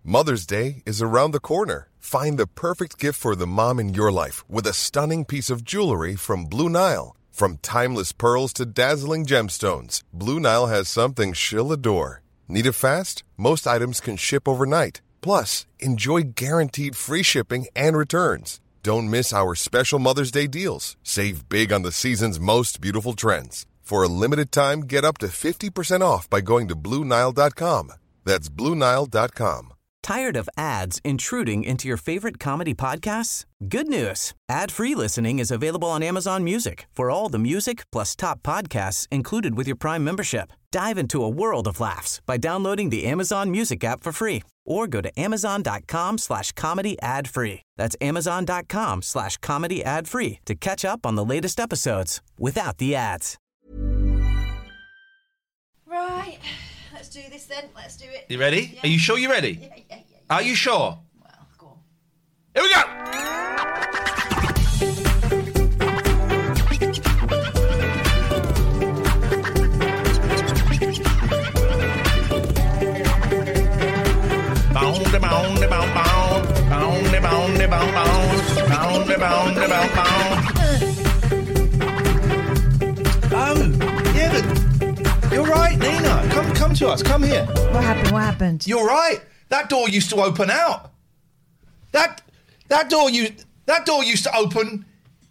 Mother's Day is around the corner. Find the perfect gift for the mom in your life with a stunning piece of jewelry from Blue Nile. From timeless pearls to dazzling gemstones, Blue Nile has something she'll adore. Need it fast? Most items can ship overnight. Plus, enjoy guaranteed free shipping and returns. Don't miss our special Mother's Day deals. Save big on the season's most beautiful trends. For a limited time, get up to 50% off by going to BlueNile.com. That's BlueNile.com. Tired of ads intruding into your favorite comedy podcasts? Good news. Ad-free listening is available on Amazon Music for all the music plus top podcasts included with your Prime membership. Dive into a world of laughs by downloading the Amazon Music app for free or go to amazon.com/comedy ad-free. That's amazon.com/comedy ad-free to catch up on the latest episodes without the ads. Right. Let's do this then. Let's do it. You ready? Yeah. Are you sure you're ready? Yeah. Are you sure? Well, go on. Here we go! You're right, Nina. Come to us. Come here. What happened? You're right. That door used to open out. That door used to open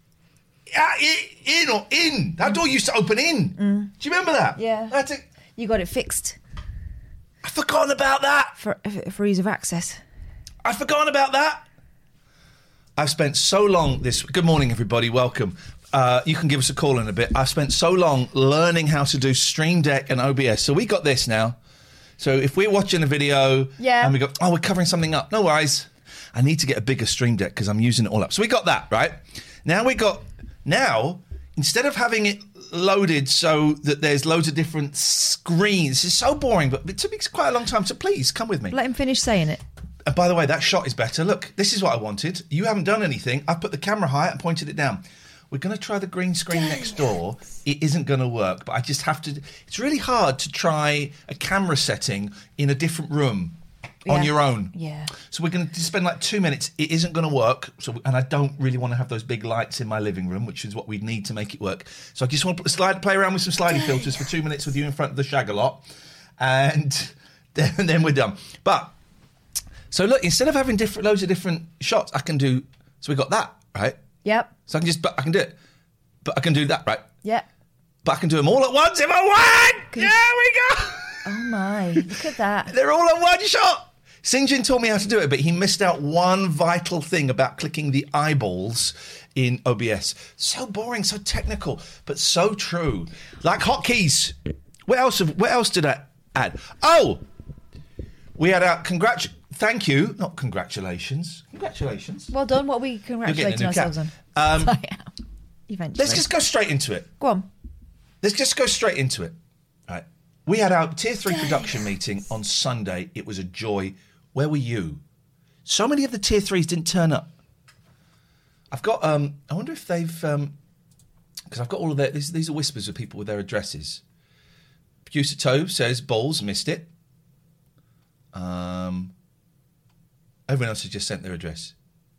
in. That door used to open in. Do you remember that? Yeah. That's it. You got it fixed I've forgotten about that. for ease of access. I've forgotten about that. I've spent so long Good morning, everybody. Welcome. You can give us a call in a bit. I've spent so long learning how to do Stream Deck and OBS. So we got this now. So if we're watching a video and we go, oh, we're covering something up. No worries. I need to get a bigger Stream Deck because I'm using it all up. So we got that, right? Now, instead of having it loaded so that there's loads of different screens, it's so boring, but it took me quite a long time. So please, come with me. Let him finish saying it. And by the way, that shot is better. Look, this is what I wanted. You haven't done anything. I've put the camera high and pointed it down. We're going to try the green screen next door. It isn't going to work, but I just have to... It's really hard to try a camera setting in a different room on your own. Yeah. So we're going to spend like 2 minutes. It isn't going to work. And I don't really want to have those big lights in my living room, which is what we'd need to make it work. So I just want to play around with some slidey filters for 2 minutes with you in front of the Shag-a-Lot. And then we're done. But, so look, instead of having loads of different shots, I can do... So we got that, right? Yep. So I can do it. But I can do that, right? Yeah. But I can do them all at once if I want! There we go! Oh my, look at that. They're all in one shot! Sinjin taught me how to do it, but he missed out one vital thing about clicking the eyeballs in OBS. So boring, so technical, but so true. Like hotkeys. What else did I add? Oh! We had our thank you, not congratulations. Congratulations. Well done. What are we congratulating ourselves on? Eventually. Let's just go straight into it. Go on. Let's just go straight into it. Right. We had our Tier 3 production meeting on Sunday. It was a joy. Where were you? So many of the Tier 3s didn't turn up. I've got, I wonder if they've, because I've got all of their, these are whispers of people with their addresses. Producer Tove says, Balls, missed it. Everyone else has just sent their address.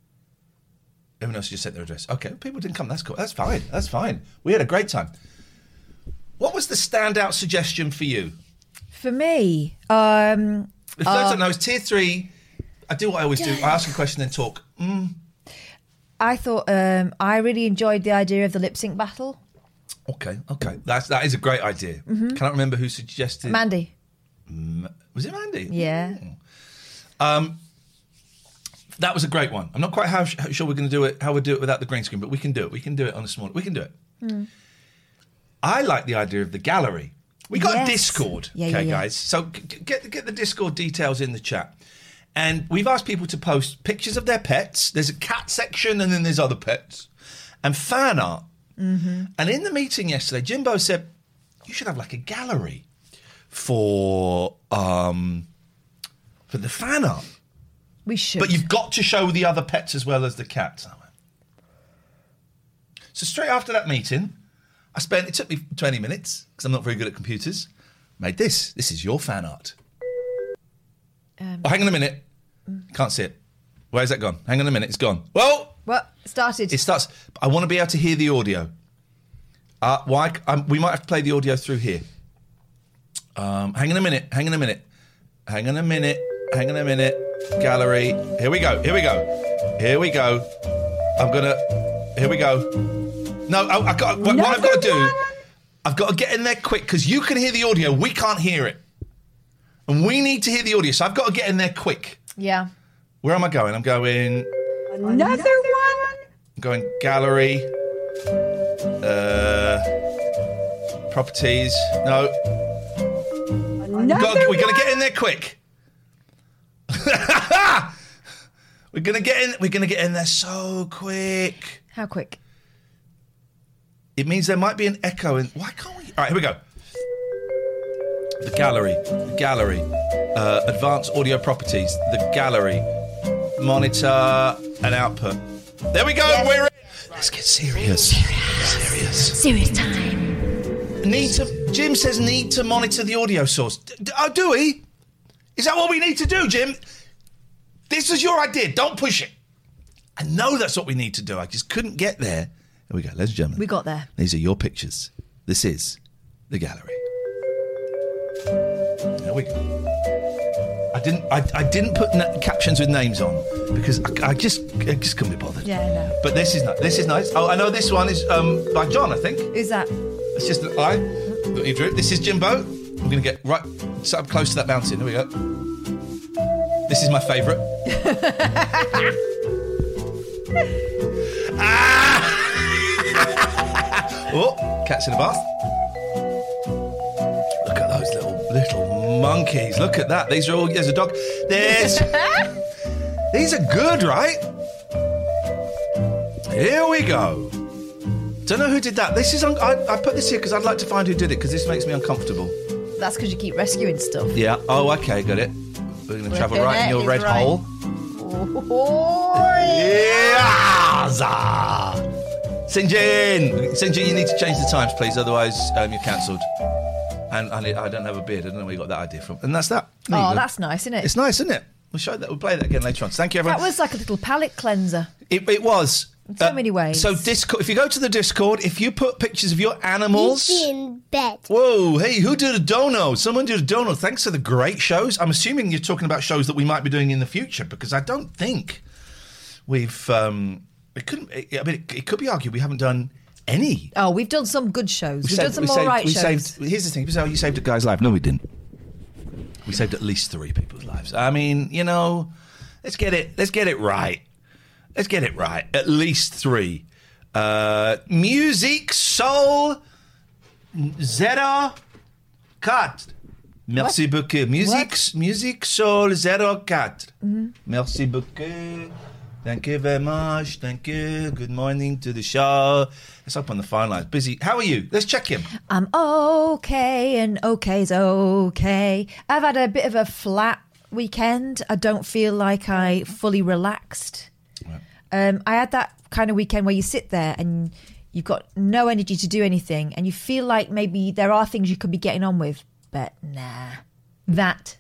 Okay, people didn't come. That's cool. That's fine. We had a great time. What was the standout suggestion for you? For me, the first time I was Tier 3. I do what I always do. I ask a question, then talk. I thought I really enjoyed the idea of the lip sync battle. Okay. That is a great idea. Mm-hmm. Cannot remember who suggested. Mandy. Was it Mandy? Yeah. That was a great one. I'm not quite sure we're going to do it, how we'll do it without the green screen, but we can do it. We can do it on a small... We can do it. I like the idea of the gallery. We got a Discord, guys? So get the Discord details in the chat. And we've asked people to post pictures of their pets. There's a cat section and then there's other pets. And fan art. Mm-hmm. And in the meeting yesterday, Jimbo said, you should have like a gallery for the fan art. We should. But you've got to show the other pets as well as the cats. So straight after that meeting, it took me 20 minutes, because I'm not very good at computers, made this. This is your fan art. Hang on a minute. Can't see it. Where's that gone? Hang on a minute. It's gone. Whoa! Well, it started. It starts. I want to be able to hear the audio. We might have to play the audio through here. Hang on a minute. Gallery. Here we go. Here we go. Here we go. No, what I've got to do, I've got to get in there quick because you can hear the audio. We can't hear it. And we need to hear the audio. So I've got to get in there quick. Yeah. Where am I going? I'm going... Another one? I'm going gallery. Properties. No. We're going to get in there quick. We're going to get in there so quick. How quick? It means there might be an echo. Why can't we? All right, here we go. The gallery. Advanced audio properties. The gallery. Monitor and output. There we go. Yes. We're in. Let's get serious. Serious time. Jim says need to monitor the audio source. Do we? Is that what we need to do, Jim? This is your idea. Don't push it. I know that's what we need to do. I just couldn't get there. Here we go, ladies and gentlemen. We got there. These are your pictures. This is the gallery. There we go. I didn't put captions with names on because I just couldn't be bothered. Yeah, I know. But this is nice. Oh, I know this one is by John, I think. Who's that? It's just an eye that you drew. This is Jimbo. I'm going to get right up close to that mountain. Here we go. This is my favourite. Oh, cat's in the bath. Look at those little monkeys. Look at that. These are all. There's a dog. These are good, right? Here we go. Don't know who did that. This is. I put this here because I'd like to find who did it because this makes me uncomfortable. That's because you keep rescuing stuff. Yeah. Oh, okay. Got it. We're going to travel right in your red hole. Yeah. St. Jane, you need to change the times, please. Otherwise, you're cancelled. And I don't have a beard. I don't know where you got that idea from. And that's that. Oh, that's nice, isn't it? It's nice, isn't it? We'll show that. We'll play that again later on. So thank you, everyone. That was like a little palate cleanser. It was. In so many ways. So Discord. If you go to the Discord, if you put pictures of your animals in bed. Whoa! Hey, who did a dono? Someone did a dono. Thanks for the great shows. I'm assuming you're talking about shows that we might be doing in the future because I don't think we've. It couldn't. I mean, it could be argued we haven't done any. Oh, we've done some good shows. We've done some all right shows. Here's the thing. People say, you saved a guy's life. No, we didn't. We saved at least 3 people's lives. I mean, let's get it right. Let's get it right. At least 3. Musique Soul 04. Merci beaucoup. Musique Soul 04. Mm-hmm. Merci beaucoup. Thank you very much. Thank you. Good morning to the show. Let's open the phone lines. Busy. How are you? Let's check in. I'm okay, and okay's okay. I've had a bit of a flat weekend. I don't feel like I fully relaxed. Right. I had that kind of weekend where you sit there and you've got no energy to do anything, and you feel like maybe there are things you could be getting on with, but nah. That's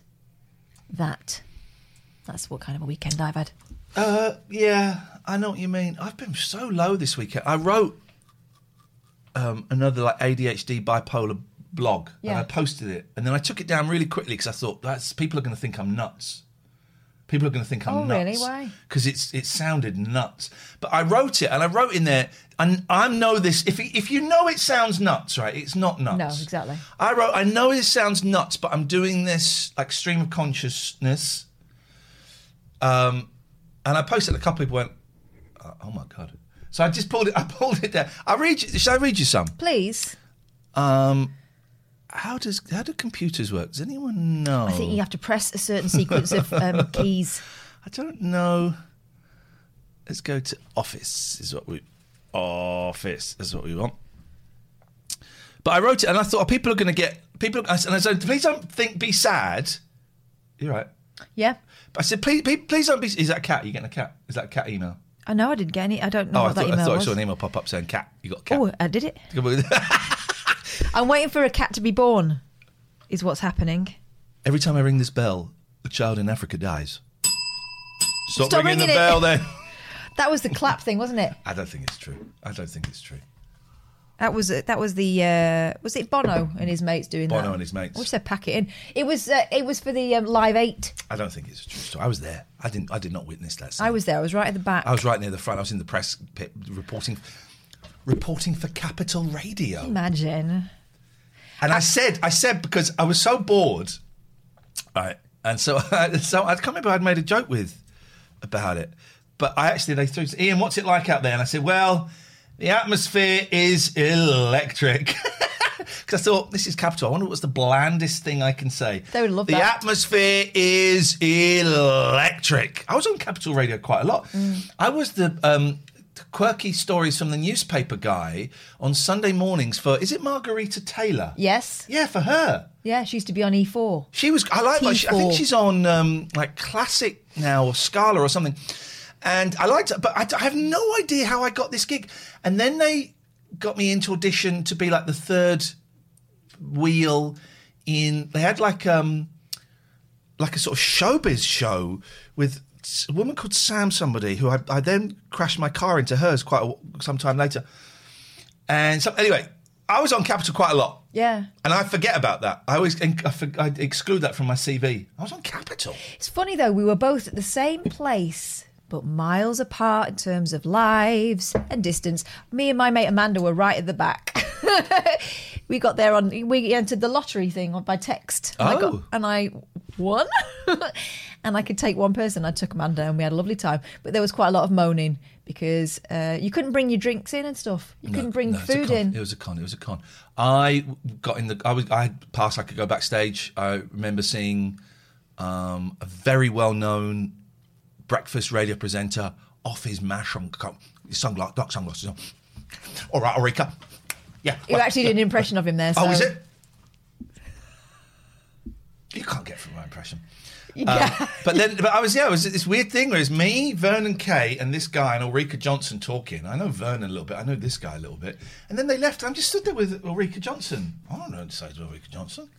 what kind of a weekend I've had. Yeah, I know what you mean. I've been so low this weekend. I wrote another ADHD bipolar blog, and I posted it, and then I took it down really quickly because I thought people are going to think I'm nuts. People are going to think I'm nuts. Oh, really? Why? Because it sounded nuts. But I wrote it, and I wrote in there, and I know this. If you know it sounds nuts, right? It's not nuts. No, exactly. I know it sounds nuts, but I'm doing this stream of consciousness. And I posted, a couple people went, oh my God. So I just pulled it down. Should I read you some? Please. How do computers work? Does anyone know? I think you have to press a certain sequence of keys. I don't know. Let's go to Office. Is what we want. But I wrote it and I thought, people are going to get... And I said, please don't be sad. You're right. Yeah. I said, please don't be... Is that a cat? You getting a cat? Is that a cat email? I know, I didn't get any. I don't know what that email was. I thought I saw an email pop up saying cat. You got a cat. Oh, I did it. I'm waiting for a cat to be born, is what's happening. Every time I ring this bell, a child in Africa dies. Stop ringing the bell then. That was the clap thing, wasn't it? I don't think it's true. That was the was it Bono and his mates doing that? Bono and his mates. I wish they'd pack it in. It was for the Live 8. I don't think it's a true story. I was there. I did not witness that scene. I was there. I was right at the back. I was right near the front. I was in the press pit reporting for Capital Radio. Imagine. And I said because I was so bored, right? And so I can't remember who I'd made a joke with about it, but they threw Ian, what's it like out there? And I said, well, the atmosphere is electric. Because I thought, this is Capital. I wonder what's the blandest thing I can say. They would love that. The atmosphere is electric. I was on Capital Radio quite a lot. I was the quirky stories from the newspaper guy on Sunday mornings for, is it Margarita Taylor? Yes. Yeah, for her. Yeah, she used to be on E4. She was, I like, I think she's on like Classic now or Scala or something. And I liked it, but I have no idea how I got this gig. And then they got me into audition to be like the third wheel in, they had like a sort of showbiz show with a woman called Sam somebody who I then crashed my car into hers some time later. And so anyway, I was on Capital quite a lot. Yeah. And I forget about that. I exclude that from my CV. I was on Capital. It's funny though, we were both at the same place, but miles apart in terms of lives and distance. Me and my mate Amanda were right at the back. We got there we entered the lottery thing by text. And I won. And I could take one person. I took Amanda and we had a lovely time. But there was quite a lot of moaning because you couldn't bring your drinks in and stuff. You couldn't bring food in. It was a con. I had passed, I could go backstage. I remember seeing a very well-known breakfast radio presenter off his mash on dark sunglasses on. All right, Ulrika. Yeah. You actually did an impression of him there. So. Oh, is it? You can't get from my impression. But it was this weird thing where it's me, Vernon Kay, and this guy and Ulrika Johnson talking. I know Vernon a little bit. I know this guy a little bit. And then they left. And I'm just stood there with Ulrika Johnson. I don't know the size of Ulrika Johnson.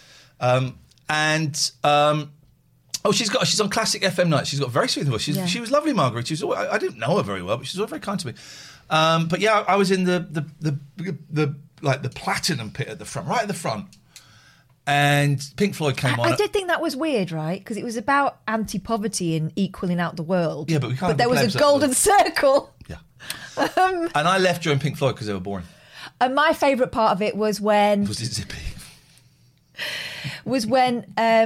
She's on Classic FM night. She's got a very sweet voice. She was lovely, Margaret. I didn't know her very well, but she's always very kind to me. But yeah, I was in the platinum pit at the front, right at the front. And Pink Floyd came on. I did think that was weird, right? Because it was about anti-poverty and equaling out the world. Yeah, but we can't. But there was a golden circle. Yeah. And I left during Pink Floyd because they were boring. And my favourite part of it was when. Was it Zippy? Was when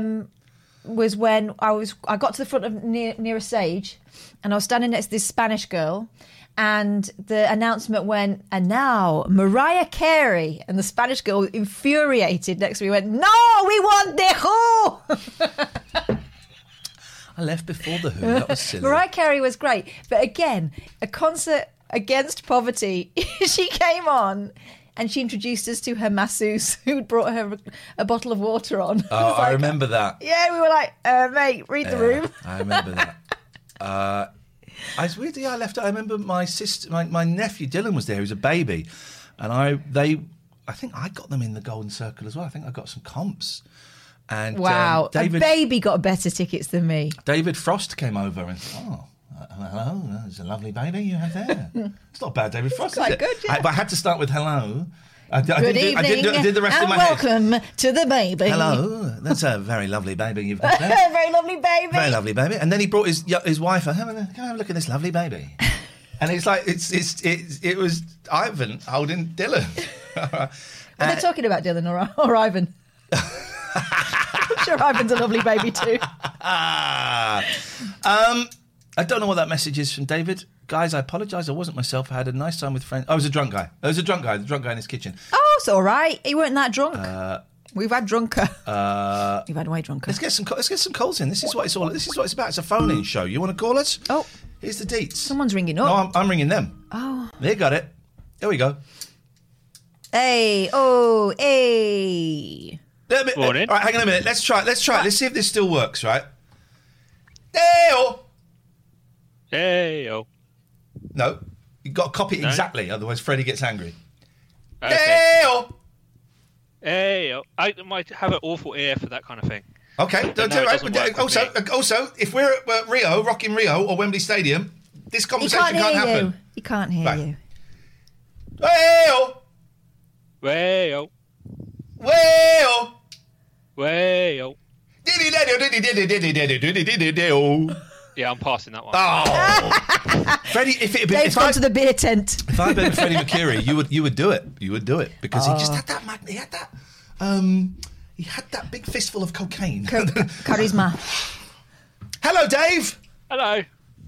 I got to the front of near a stage, and I was standing next to this Spanish girl. And the announcement went, and now Mariah Carey. And the Spanish girl, infuriated next to me, went, no, we want The Who. I left before The Who. That was silly. Mariah Carey was great. But again, a concert against poverty. She came on and she introduced us to her masseuse who brought her a bottle of water on. Oh, I remember that. Yeah, we were like, mate, read the room. I remember that. Weirdly, I left. I remember my sister, my nephew Dylan was there. He was a baby, and I think I got them in the Golden Circle as well. I think I got some comps. And wow, a baby got better tickets than me. David Frost came over and hello, there's a lovely baby you have there. It's not bad, David Frost. Quite good. Yeah. But I had to start with hello. Good evening, I did the rest and in my head. welcome to the baby. Hello, that's a very lovely baby you've got there. Very lovely baby. Very lovely baby. And then he brought his wife. Come and have a look at this lovely baby. And it's like it was Ivan holding Dylan. Are they talking about Dylan or Ivan? I'm sure Ivan's a lovely baby too. I don't know what that message is from David. Guys, I apologise. I wasn't myself. I had a nice time with friends. I was a drunk guy. The drunk guy in his kitchen. Oh, it's all right. He weren't that drunk. We've had drunker. You've had way drunker. Let's get some calls in. This is what it's about. It's a phone-in show. You want to call us? Oh, here's the deets. Someone's ringing up. No, I'm ringing them. Oh, they got it. There we go. Hey, oh, hey. Morning. All right, hang on a minute. Let's try it. Let's see if this still works. Right. Hey-o. Hey-o. No, you've got to copy it exactly, otherwise Freddie gets angry. Okay. Hey-o. Hey-o. I might have an awful ear for that kind of thing. Okay. But no, it doesn't work with Also, if we're at Rio, Rock in Rio or Wembley Stadium, this conversation can't happen. He can't hear Right. you. Way-oh, Way-oh, way-oh. way-oh. Diddy-daddy-o-diddy-daddy-daddy-daddy-daddy-o. Yeah, I'm passing that one. Oh, Freddie! Dave's gone to the beer tent. If I'd been Freddie Mercury, you would do it. You would do it because he just had that. He had that. He had that big fistful of cocaine. Charisma. Hello, Dave. Hello.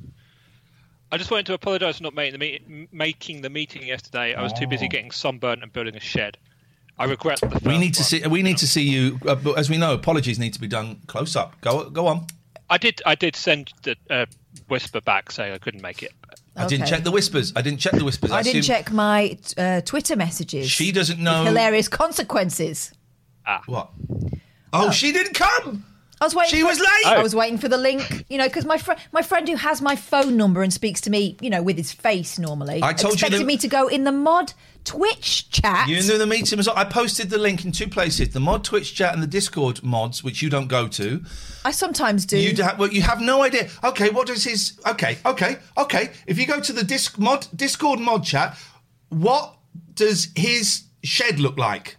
I just wanted to apologise for not making the meeting yesterday. I was too busy getting sunburnt and building a shed. I regret the first We need to see you. As we know, apologies need to be done close up. Go on. I did send the whisper back saying I couldn't make it. I didn't check the whispers. I didn't check my Twitter messages. She doesn't know. With hilarious consequences. What? Oh, she didn't come. I was waiting. She was late. I was waiting for the link, because my friend who has my phone number and speaks to me, with his face normally, I told you expected me to go in the mod Twitch chat. You knew the meeting was on. I posted the link in two places: the mod Twitch chat and the Discord mods, which you don't go to. I sometimes do. You have no idea. Okay, what does his? Okay. If you go to the Discord mod chat, what does his shed look like?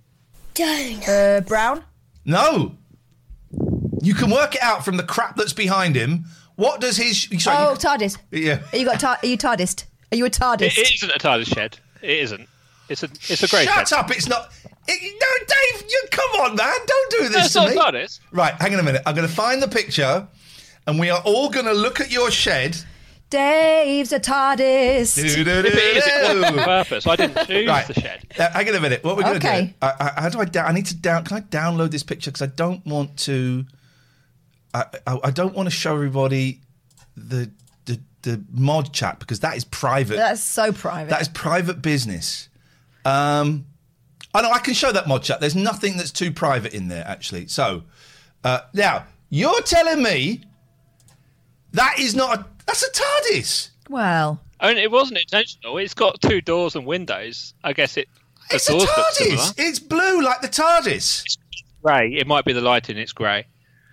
Brown. No. You can work it out from the crap that's behind him. What does his? Sorry, TARDIS. Yeah. Are you TARDIS? Are you a TARDIS? It isn't a TARDIS shed. It isn't. It's a grey shed. Shut up! It's not. No, Dave. Come on, man. Don't do this It's to not me. TARDIS. Right, hang on a minute. I'm going to find the picture, and we are all going to look at your shed. Dave's a TARDIS. If it is, it was on purpose. I didn't choose Right. the shed. Hang on a minute. What we're going to Okay. do? How do I need to down? Can I download this picture? Because I don't want to. I don't want to show everybody the mod chat because that is private. That's so private. That is private business. I know I can show that mod chat. There's nothing that's too private in there, actually. So now you're telling me that's a TARDIS. Well, I mean, it wasn't intentional. It's got two doors and windows. I guess it. The It's a doors look similar. TARDIS. It's blue like the TARDIS. Grey. It might be the lighting. It's grey.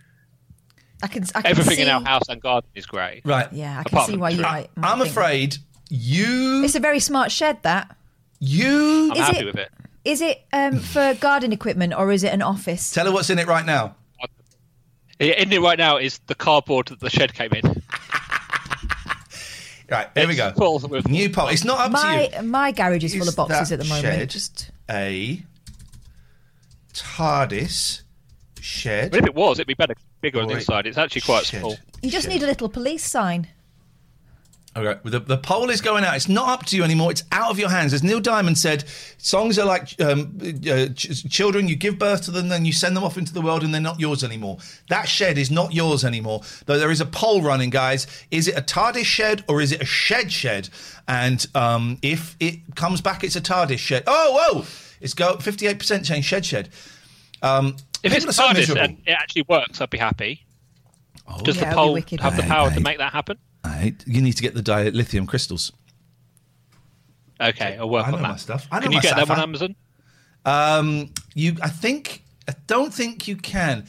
I can Everything see, in our house and garden is grey. Right. Yeah, I can Apart see from why you tree. might. I'm think afraid you. it's a very smart shed. That I'm Is happy it- with it. is it for garden equipment or is it an office? Tell her what's in it right now. In it right now is the cardboard that the shed came in. Right, here we go. It's full with- New poll. It's not up to you. My garage is full Is of boxes that at the moment. shed Just a TARDIS shed? But if it was, it'd be better, bigger on the Wait. inside. It's actually quite Shed. small. you just Shed. need a little police sign. Okay, well, the poll is going out. It's not up to you anymore. It's out of your hands. As Neil Diamond said, songs are like children. You give birth to them, then you send them off into the world, and they're not yours anymore. That shed is not yours anymore. Though there is a poll running, guys. Is it a TARDIS shed or is it a shed? And if it comes back, it's a TARDIS shed. Oh, whoa! It's 58% saying shed. If it's people are so TARDIS miserable. and it actually works, I'd be happy. Does Yeah, the it'd be poll wicked. have the Aye, power aye. to make that happen? You need to get the dilithium crystals. Okay, I'll work I know on that. my stuff. I know Can my you get them on sapphire. Amazon? I don't think you can.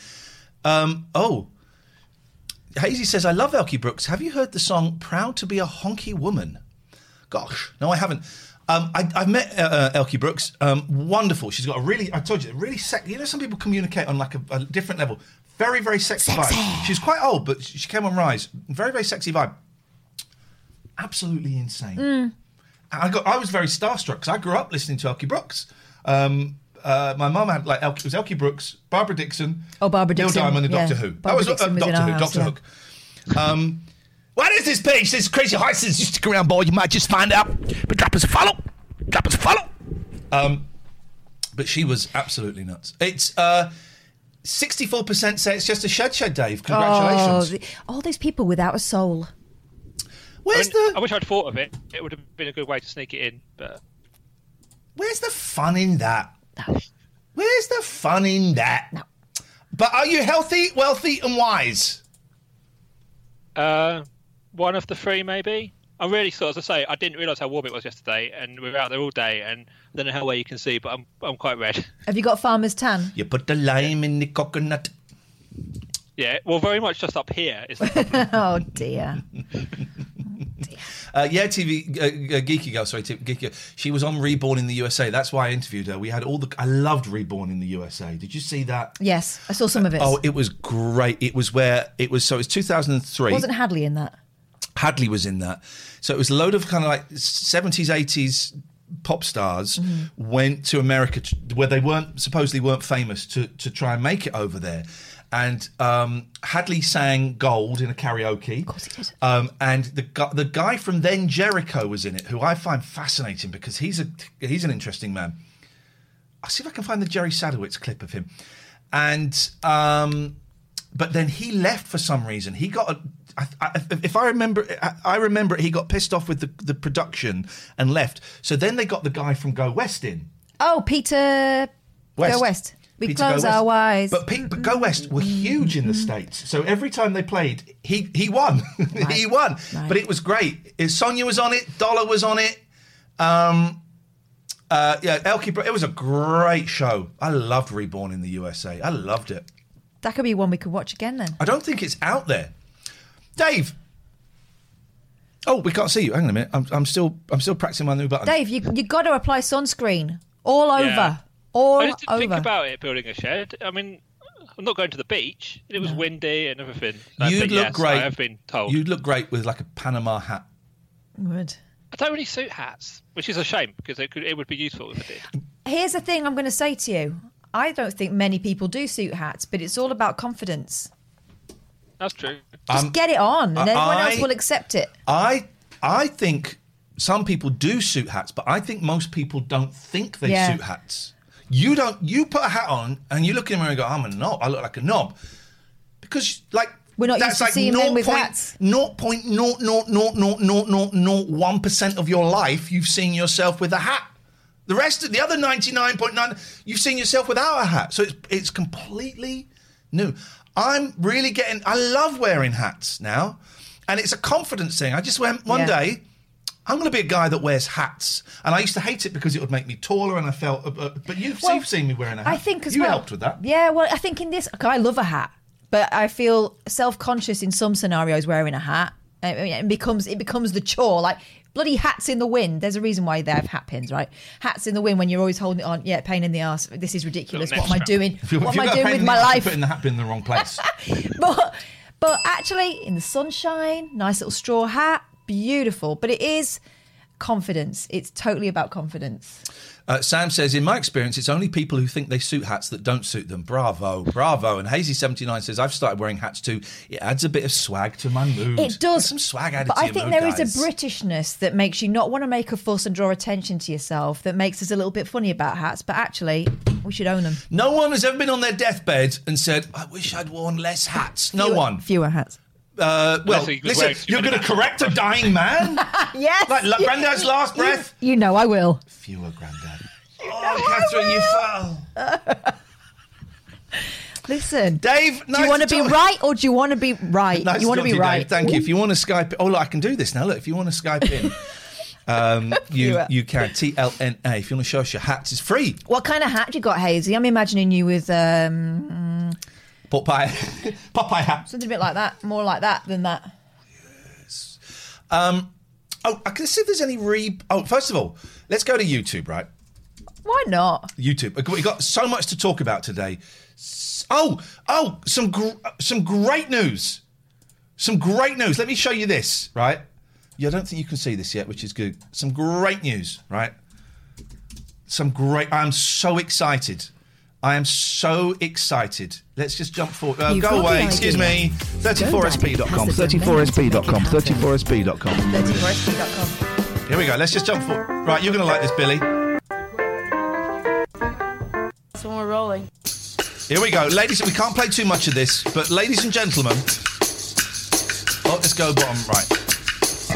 Hazy says, I love Elkie Brooks. Have you heard the song Proud to be a Honky Woman? Gosh, no, I haven't. I've met Elkie Brooks. Wonderful. She's got I told you, really sexy. Some people communicate on like a different level. Very, very sexy vibe. She's quite old, but she came on Rise. Very, very sexy vibe. Absolutely insane. I was very starstruck because I grew up listening to Elkie Brooks. My mum had it was Elkie Brooks, Barbara Dixon, Barbara Dixon, Neil Diamond, and yeah. Doctor Who. Barbara Dixon was in our house, Doctor Who. What is this page? This crazy hearts. You stick around, boy. You might just find out. But drop us a follow. But she was absolutely nuts. It's 64% say it's just a shed, Dave. Congratulations. All these people without a soul. I wish I'd thought of it. It would have been a good way to sneak it in, but Where's the fun in that? No. Where's the fun in that? No. But are you healthy, wealthy, and wise? one of the three maybe. I'm really as I say, I didn't realise how warm it was yesterday, and we were out there all day, and I don't know how well you can see, but I'm quite red. Have you got farmer's tan? You put the lime in the coconut. Yeah, well, very much just up here is the problem. Oh dear. TV Geeky Girl. Sorry, Geeky Girl. She was on Reborn in the USA. That's why I interviewed her. We had I loved Reborn in the USA. Did you see that? Yes, I saw some of it. Oh, it was great. It was 2003. Wasn't Hadley in that? Hadley was in that. So it was a load of kind of like 70s, 80s pop stars went to America where they supposedly weren't famous to try and make it over there. And Hadley sang Gold in a karaoke. Of course he did. And the guy from Then Jericho was in it, who I find fascinating because he's an interesting man. I'll see if I can find the Jerry Sadowitz clip of him. And but then he left for some reason. He got if I remember, he got pissed off with the production and left. So then they got the guy from Go West in. Oh, Peter West. Go West. We Peter close Go West. our eyes. But Go West were huge in the States. So every time they played, he won. Right. He won. Right. But it was great. Sonia was on it. Dollar was on it. Elkie. It was a great show. I loved Reborn in the USA. I loved it. That could be one we could watch again then. I don't think it's out there. Dave. Oh, we can't see you. Hang on a minute. I'm still practicing my new button. Dave, you got to apply sunscreen all over. Yeah. All I just didn't over. think about it building a shed. I mean, I'm not going to the beach. It was windy and everything. You'd look great. I have been told. You'd look great with like a Panama hat. Good. I don't really suit hats, which is a shame because it would be useful if it did. Here's the thing I'm going to say to you. I don't think many people do suit hats, but it's all about confidence. That's true. Just get it on, and everyone else will accept it. I think some people do suit hats, but I think most people don't think they suit hats. You don't. You put a hat on and you look in the mirror and go, "I'm a knob. I look like a knob," because like we're not that's used to like seeing men with hats. 0.0000001% of your life you've seen yourself with a hat. The rest of the other 99.9, you've seen yourself without a hat. So it's completely new. I'm really getting. I love wearing hats now, and it's a confidence thing. I just went one day. I'm going to be a guy that wears hats. And I used to hate it because it would make me taller and I felt... but you've seen me wearing a hat. I think as you well. helped with that. Yeah, well, I think in this... I love a hat, but I feel self-conscious in some scenarios wearing a hat. It becomes the chore. Like, bloody hats in the wind. There's a reason why they have hat pins, right? Hats in the wind when you're always holding it on. Yeah, pain in the arse. This is ridiculous. What am I doing? What am I doing with my life? You're putting the hat pin in the wrong place. But actually, in the sunshine, nice little straw hat, beautiful. But it is confidence. It's totally about confidence. Sam says, in my experience, it's only people who think they suit hats that don't suit them. Bravo, bravo. And Hazy79 says, I've started wearing hats too. It adds a bit of swag to my mood. It does. There's some swag added but to I your think mood, there guys. is a Britishness that makes you not want to make a fuss and draw attention to yourself, that makes us a little bit funny about hats. But actually, we should own them. No one has ever been on their deathbed and said, I wish I'd worn less hats. No one. Fewer hats. Well, listen, you're going to correct a dying man? Yes. Like Grandad's last breath? You know I will. Fewer, Grandad. Oh, Catherine, you fell. Listen, Dave, do you want to be right or do you want to be right? Nice you want to be Dave. right. Thank you. If you want to Skype, look, I can do this now. Look, if you want to Skype in, you can. TLNA. If you want to show us your hats, it's free. What kind of hat you got, Hazy? I'm imagining you with Popeye hat. something a bit like that, more like that than that. Yes. I can see if there's any first of all, let's go to YouTube, right? Why not? YouTube. We've got so much to talk about today. Some great news. Some great news. Let me show you this, right? Yeah, I don't think you can see this yet, which is good. Some great news, right? I'm so excited. I am so excited. Let's just jump forward. Go away. Excuse me. 34sp.com. 34sp.com. 34sp.com. 34sp.com. Here we go. Let's just jump forward. Right, you're going to like this, Billy. That's when we're rolling. Here we go. Ladies, we can't play too much of this, but ladies and gentlemen. Oh, let's go bottom right. See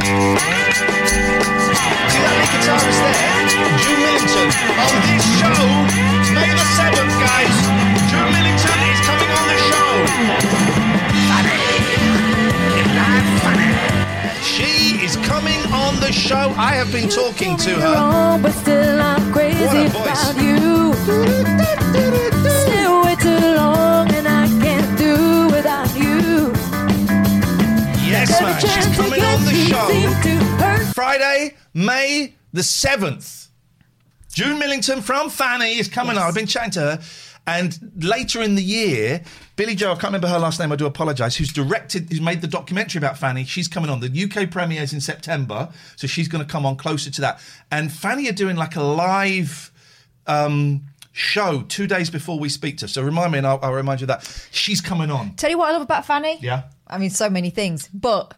that lead guitarist there? Drew Millington. On this show, May the 7th, guys. Drew Millington is coming on the show. Funny. She is coming on the show. I have been talking to her. But still I'm crazy What a voice. about you. Still way too long and I can't do without man. She's coming on the show Friday, May the 7th. June Millington from Fanny is coming on. I've been chatting to her. And later in the year, Billy Joe, I can't remember her last name, I do apologise, who's made the documentary about Fanny. She's coming on. The UK premieres in September, so she's going to come on closer to that. And Fanny are doing like a live show 2 days before we speak to her. So remind me, and I'll remind you of that. She's coming on. Tell you what I love about Fanny? Yeah. I mean, so many things. But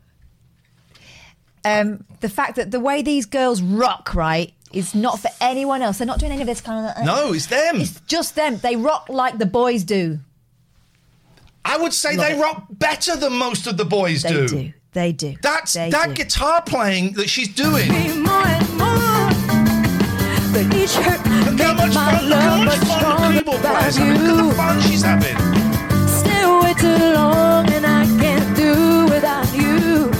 the fact that the way these girls rock, right, is not for anyone else. They're not doing any of this kind of... No, it's them. It's just them. They rock like the boys do. I would say they rock better than most of the boys do. They do. That guitar playing that she's doing. More and more. But each hurt Look how much fun the keyboard player's having. Look at the fun she's having. stay away too long and I can't do without you.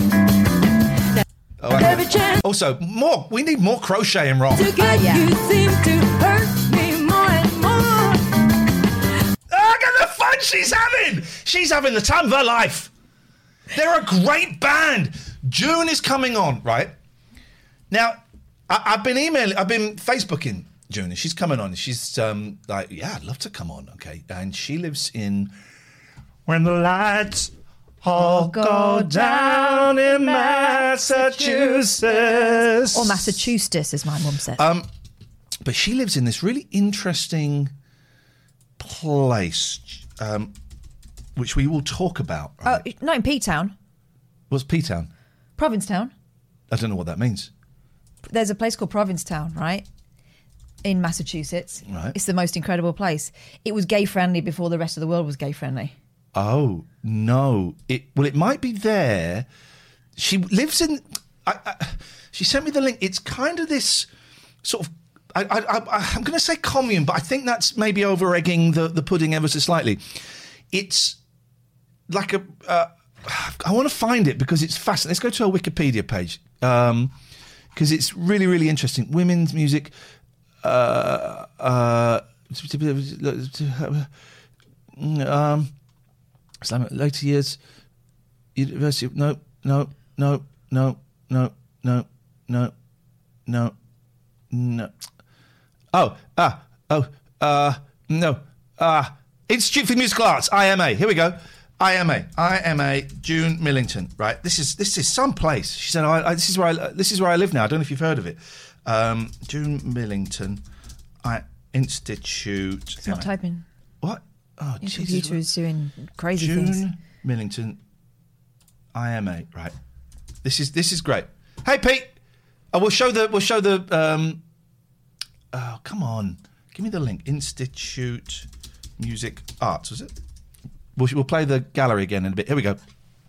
Every chance Also, we need more crocheting wrong. to get you seem to hurt me more and more. Look at the fun she's having. She's having the time of her life. They're a great band. June is coming on, right? Now, I've been Facebooking June, and she's coming on. And she's like, yeah, I'd love to come on, okay? And she lives in When the Lights All Go Down in Massachusetts. Or Massachusetts, as my mum said. But she lives in this really interesting place, which we will talk about. Right? Not in P-Town. What's P-Town? Provincetown. I don't know what that means. There's a place called Provincetown, right? In Massachusetts. Right. It's the most incredible place. It was gay-friendly before the rest of the world was gay-friendly. Oh, no. It might be there. She lives in... she sent me the link. It's kind of this sort of... I'm going to say commune, but I think that's maybe over-egging the pudding ever so slightly. It's like a... I want to find it because it's fascinating. Let's go to our Wikipedia page because it's really, really interesting. Women's music... later years, University of no. Institute for Musical Arts, IMA. Here we go. IMA, June Millington. Right, this is some place. She said, "This is where I live now." I don't know if you've heard of it. June Millington, Institute. It's not typing. What? Oh, Your Jesus. computer is doing crazy June things. Millington, IMA. Right. This is great. Hey, Pete. We'll show the. Oh, come on. Give me the link. Institute Music Arts, was it? We'll play the gallery again in a bit. Here we go.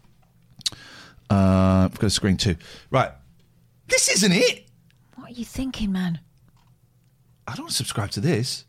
I've got a screen too. Right. This isn't it. What are you thinking, man? I don't want to subscribe to this.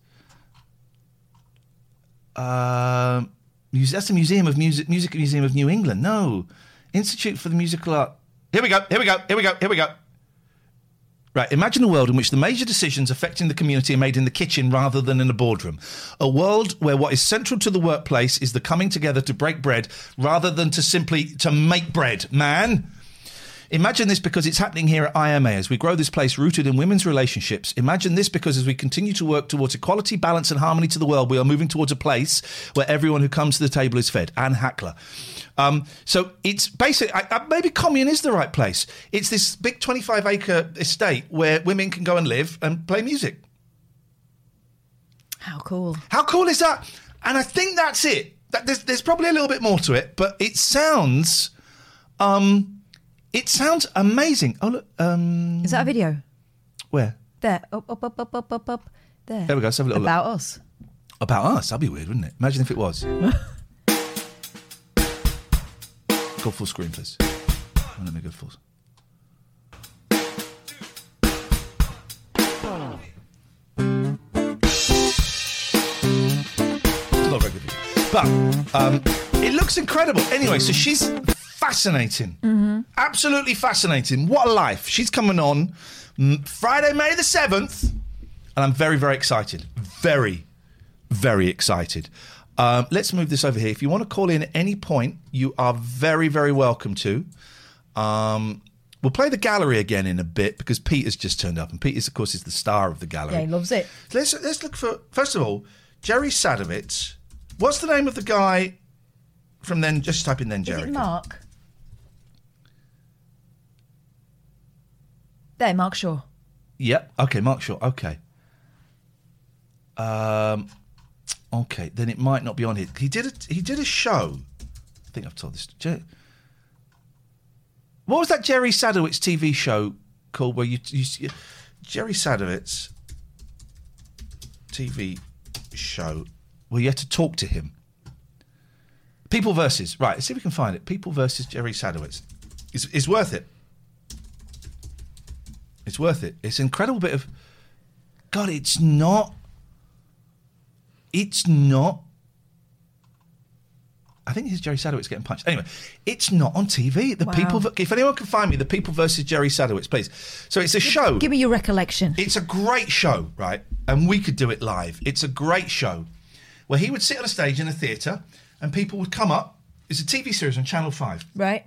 That's the Museum of Music Museum of New England. No. Institute for the Musical Art. Here we go. Right, imagine a world in which the major decisions affecting the community are made in the kitchen rather than in a boardroom. A world where what is central to the workplace is the coming together to break bread rather than to make bread. Man! Imagine this because it's happening here at IMA as we grow this place rooted in women's relationships. Imagine this because as we continue to work towards equality, balance and harmony to the world, we are moving towards a place where everyone who comes to the table is fed. Anne Hackler. So it's basically, maybe commune is the right place. It's this big 25-acre estate where women can go and live and play music. How cool. How cool is that? And I think that's it. There's probably a little bit more to it, but it sounds... It sounds amazing. Oh, look. Is that a video? Where? There. Up. There. There we go. Let's have a little About look. us. About us? That'd be weird, wouldn't it? Imagine if it was. Go full screen, please. Let me go full. It's not very good video. But it looks incredible. Anyway, so she's... fascinating. Mm-hmm. Absolutely fascinating. What a life. She's coming on Friday, May the 7th. And I'm very, very excited. Very, very excited. Let's move this over here. If you want to call in at any point, you are very, very welcome to. We'll play the gallery again in a bit because Peter's just turned up, and Peter's, of course, is the star of the gallery. Yeah, he loves it. Let's look for, first of all, Jerry Sadowitz. What's the name of the guy from then? Just type in then Jerry. Is it Mark? There, Mark Shaw. Yep. Okay, Mark Shaw. Okay. Okay, then it might not be on here. He did a show. I think I've told this. What was that Jerry Sadowitz TV show called? Where you Jerry Sadowitz TV show where you had to talk to him. People versus, right? Let's see if we can find it. People versus Jerry Sadowitz. It's worth it. It's worth it. It's an incredible bit of. God, it's not. I think it's Jerry Sadowitz getting punched. Anyway, it's not on TV. If anyone can find me, the People versus Jerry Sadowitz, please. So it's a show. Give me your recollection. It's a great show, right? And we could do it live. It's a great show where he would sit on a stage in a theatre and people would come up. It's a TV series on Channel 5. Right.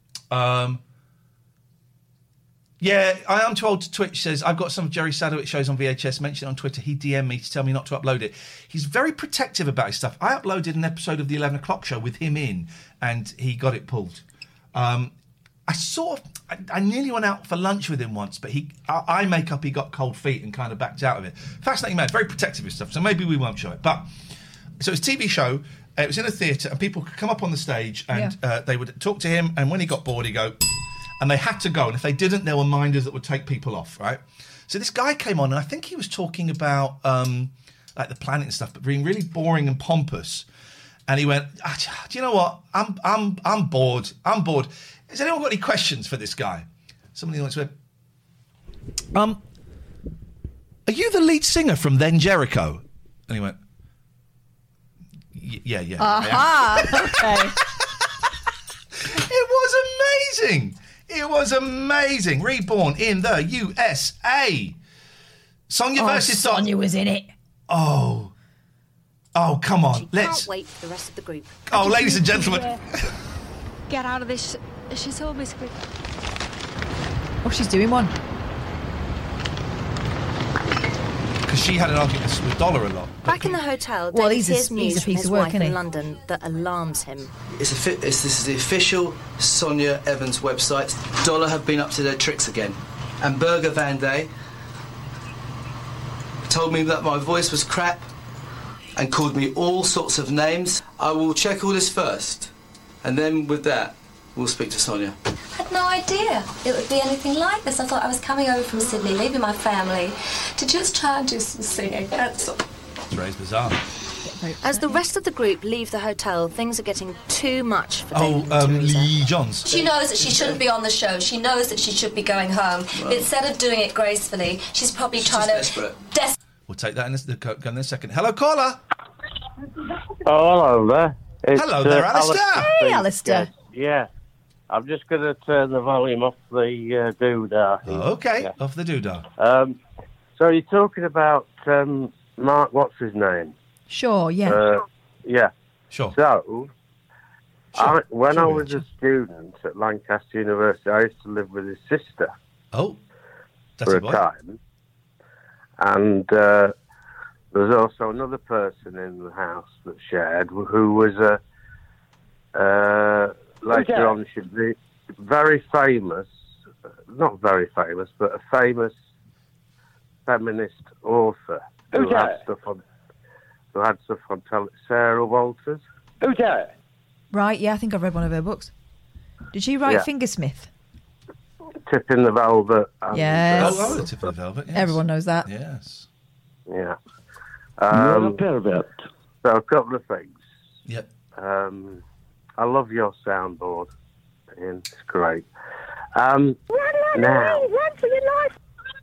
Yeah, I am too old to Twitch says, I've got some Jerry Sadowitz shows on VHS, mentioned it on Twitter. He DM'd me to tell me not to upload it. He's very protective about his stuff. I uploaded an episode of the 11 o'clock show with him in, and he got it pulled. I nearly went out for lunch with him once, but I make up he got cold feet and kind of backed out of it. Fascinating man, very protective of his stuff, so maybe we won't show it. But, so it's a TV show, it was in a theatre, and people could come up on the stage, and they would talk to him, and when he got bored, he'd go... And they had to go. And if they didn't, there were minders that would take people off, right? So this guy came on, and I think he was talking about like the planet and stuff, but being really boring and pompous. And he went, do you know what? I'm bored. I'm bored. Has anyone got any questions for this guy? Somebody went, are you the lead singer from Then Jericho? And he went, yeah. Okay. It was amazing. It was amazing. Reborn in the USA. Sonia versus Sonia was in it. Oh, come on. Can't wait for the rest of the group. Oh, ladies and gentlemen. Get out of this shithole, basically. Oh, she's doing one. Because she had an argument with Dollar a lot. Back in the hotel, Well, David he's hears a news from piece his of work, wife isn't in he? London that alarms him. This is the official Sonia Evans website. Dollar have been up to their tricks again. And Burger Van Day told me that my voice was crap and called me all sorts of names. I will check all this first, and then with that, we'll speak to Sonia. I had no idea it would be anything like this. I thought I was coming over from Sydney, leaving my family, to just try and do some singing. That's all. It's very bizarre. As the rest of the group leave the hotel, things are getting too much for David and Teresa. Lee Johns. She knows that she shouldn't be on the show. She knows that she should be going home. But instead of doing it gracefully, she's probably trying to... We'll take that in a second. Hello, caller. Oh, hello there. Hello there, Alistair. Hey, Alistair. Yeah. I'm just going to turn the volume off the doodah. Oh, okay, off the doodah. So you're talking about Mark, what's his name? Sure, yeah. Yeah. Sure. So, when I was Richard. a student at Lancaster University, I used to live with his sister Oh, that's for a a boy. time. And there was also another person in the house that shared who was later on should be very famous, not very famous, but a famous feminist author who had stuff on television. Sarah Walters. Who's that? Right, yeah, I think I've read one of her books. Did she write Yeah. Fingersmith? Tip in the Velvet. And, Yes. Oh, the Tip of the Velvet. Yes. Everyone knows that. Yes. Yeah. Not a bit. So a couple of things. Yep. I love your soundboard, Ian. It's great. Now, Run for your life.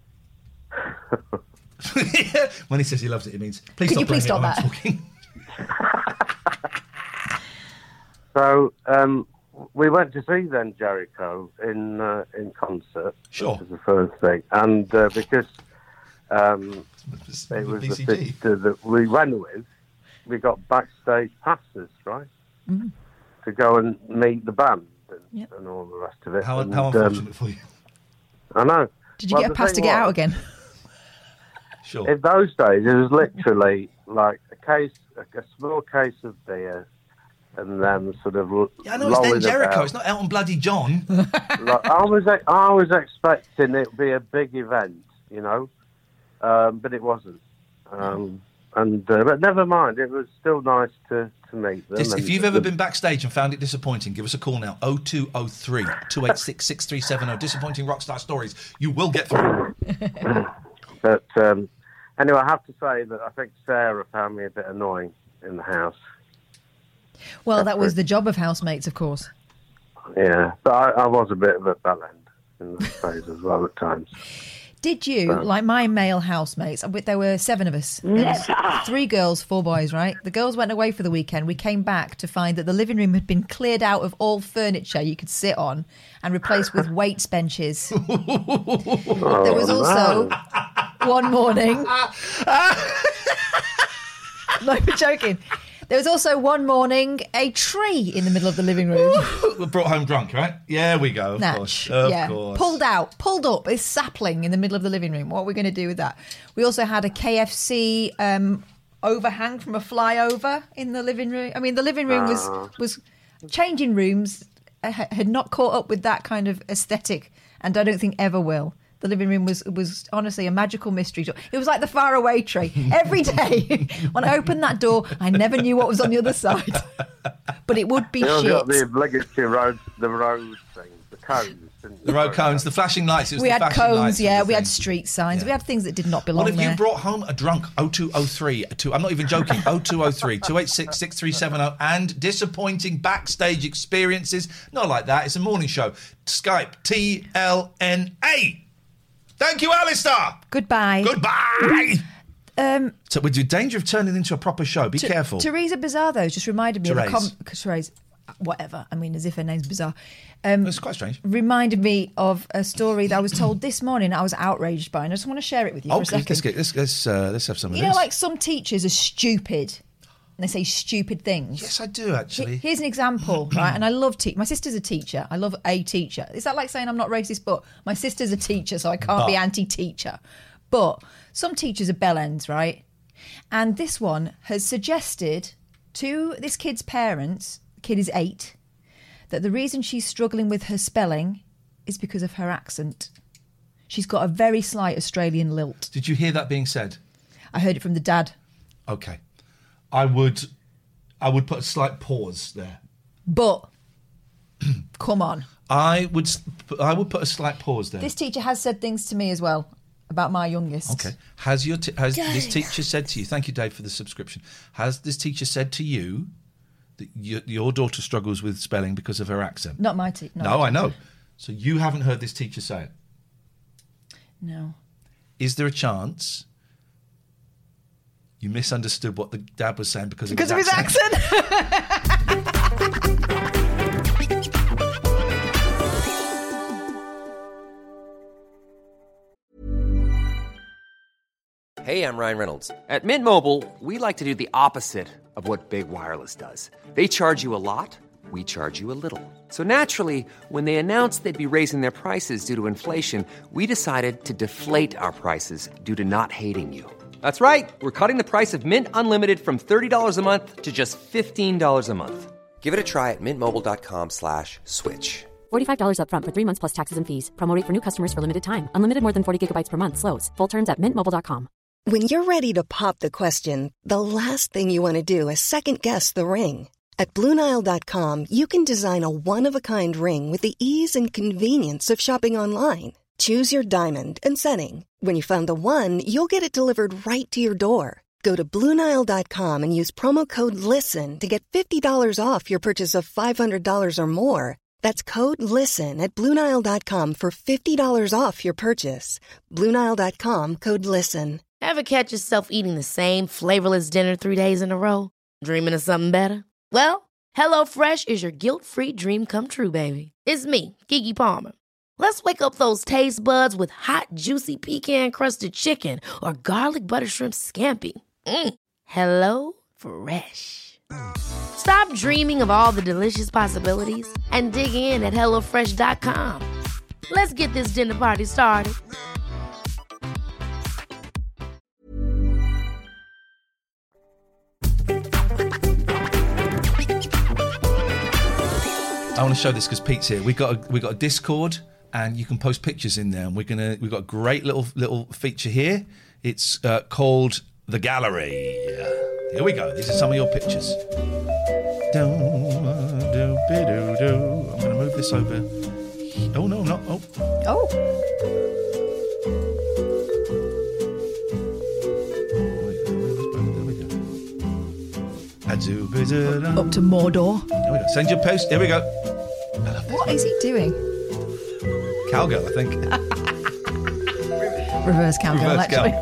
When he says he loves it, it means please Could stop you please playing it stop while that? I'm talking. so we went to see then Jericho in concert. Sure. Which was the first thing, and because It it was the BCG. sister that we went with, we got backstage passes, right? Mm. To go and meet the band and and all the rest of it. How And, unfortunate for you. I know. Did you get a pass to get out again? Sure. In those days, it was literally like a small case of beer, and then sort of Yeah, I know it's then lolling Jericho. about. It's not Elton Bloody John. Like, I was expecting it to be a big event, you know, but it wasn't. But never mind. It was still nice to meet them. If you've ever been backstage and found it disappointing, give us a call now. 0203 286 6370. Disappointing rockstar stories. You will get through. But anyway, I have to say that I think Sarah found me a bit annoying in the house. Well, that was the job of housemates, of course. Yeah, but I was a bit of a bell end in the phase as well at times. Did you, like my male housemates, there were 7 of us. There was 3 girls, 4 boys, right? The girls went away for the weekend. We came back to find that the living room had been cleared out of all furniture you could sit on and replaced with weights benches. There was also one morning... No, we're joking. There was also one morning a tree in the middle of the living room. We brought home drunk, right? Yeah, we go. Of course. Of course. Pulled up a sapling in the middle of the living room. What are we going to do with that? We also had a KFC overhang from a flyover in the living room. I mean, the living room was changing rooms had not caught up with that kind of aesthetic, and I don't think ever will. The living room was honestly a magical mystery. It was like the faraway tree. Every day when I opened that door, I never knew what was on the other side. But it would be shit. Got the obligatory road thing, the cones. The road cones, the flashing lights. We had cones, we had street signs. Yeah. We had things that did not belong there. What if you brought home a drunk 0203, I'm not even joking, 0203 286 6370, and disappointing backstage experiences? Not like that, it's a morning show. Skype, TLNA. Thank you, Alistair. Goodbye. So with the danger of turning into a proper show, be careful. Teresa Bizarro just reminded me Therese, whatever. I mean, as if her name's bizarre. It's quite strange. Reminded me of a story that I was told this morning. I was outraged by, and I just want to share it with you for a second. Let's have some of this. You know, like some teachers are stupid. And they say stupid things. Yes, I do, actually. Here's an example, right? And I love my sister's a teacher. I love a teacher. Is that like saying I'm not racist? But my sister's a teacher, so I can't be anti-teacher. But some teachers are bellends, right? And this one has suggested to this kid's parents, the kid is 8, that the reason she's struggling with her spelling is because of her accent. She's got a very slight Australian lilt. Did you hear that being said? I heard it from the dad. Okay. I would put a slight pause there. But come on. I would put a slight pause there. This teacher has said things to me as well about my youngest. Okay. Has this teacher said to you, thank you, Dave, for the subscription. Has this teacher said to you that your daughter struggles with spelling because of her accent? Not my teacher. No, I know. So you haven't heard this teacher say it? No. Is there a chance you misunderstood what the dad was saying because of his accent? Hey, I'm Ryan Reynolds. At Mint Mobile, we like to do the opposite of what Big Wireless does. They charge you a lot, we charge you a little. So naturally, when they announced they'd be raising their prices due to inflation, we decided to deflate our prices due to not hating you. That's right. We're cutting the price of Mint Unlimited from $30 a month to just $15 a month. Give it a try at mintmobile.com/switch. $45 up front for 3 months plus taxes and fees. Promo rate for new customers for limited time. Unlimited more than 40 gigabytes per month. Slows full terms at mintmobile.com. When you're ready to pop the question, the last thing you want to do is second-guess the ring. At BlueNile.com, you can design a one-of-a-kind ring with the ease and convenience of shopping online. Choose your diamond and setting. When you find the one, you'll get it delivered right to your door. Go to BlueNile.com and use promo code LISTEN to get $50 off your purchase of $500 or more. That's code LISTEN at BlueNile.com for $50 off your purchase. BlueNile.com, code LISTEN. Ever catch yourself eating the same flavorless dinner 3 days in a row? Dreaming of something better? Well, HelloFresh is your guilt-free dream come true, baby. It's me, Keke Palmer. Let's wake up those taste buds with hot, juicy pecan-crusted chicken or garlic butter shrimp scampi. Hello Fresh. Stop dreaming of all the delicious possibilities and dig in at HelloFresh.com. Let's get this dinner party started. I want to show this because Pete's here. We got a Discord, and you can post pictures in there. And we've got a great little feature here. It's called The Gallery. Here we go. These are some of your pictures. I'm going to move this over. Oh, no, not. Oh. Oh. Up to Mordor. There we go. Send your post. Here we go. What is he doing? Cowgirl, I think. Reverse cowgirl, actually.